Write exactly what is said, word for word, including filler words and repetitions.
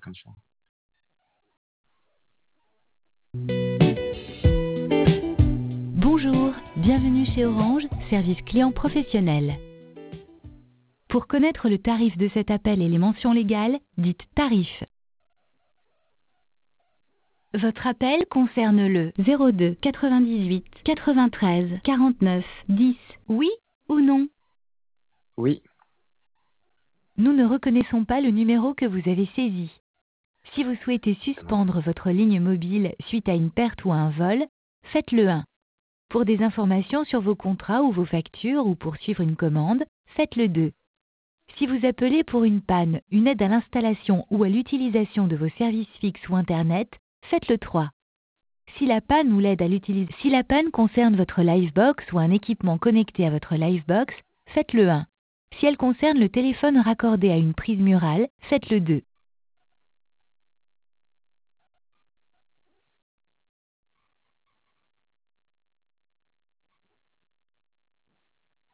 comme ça. Bonjour, bienvenue chez Orange, service client professionnel. Pour connaître le tarif de cet appel et les mentions légales, dites tarif. Votre appel concerne le zéro deux quatre-vingt-dix-huit quatre-vingt-treize quarante-neuf dix. Oui ou non? Oui. Nous ne reconnaissons pas le numéro que vous avez saisi. Si vous souhaitez suspendre votre ligne mobile suite à une perte ou à un vol, faites le un. Pour des informations sur vos contrats ou vos factures ou pour suivre une commande, faites le deux. Si vous appelez pour une panne, une aide à l'installation ou à l'utilisation de vos services fixes ou Internet, faites le trois. Si la panne ou l'aide à l'utilisation, si la panne concerne votre Livebox ou un équipement connecté à votre Livebox, faites le un. Si elle concerne le téléphone raccordé à une prise murale, faites le deux.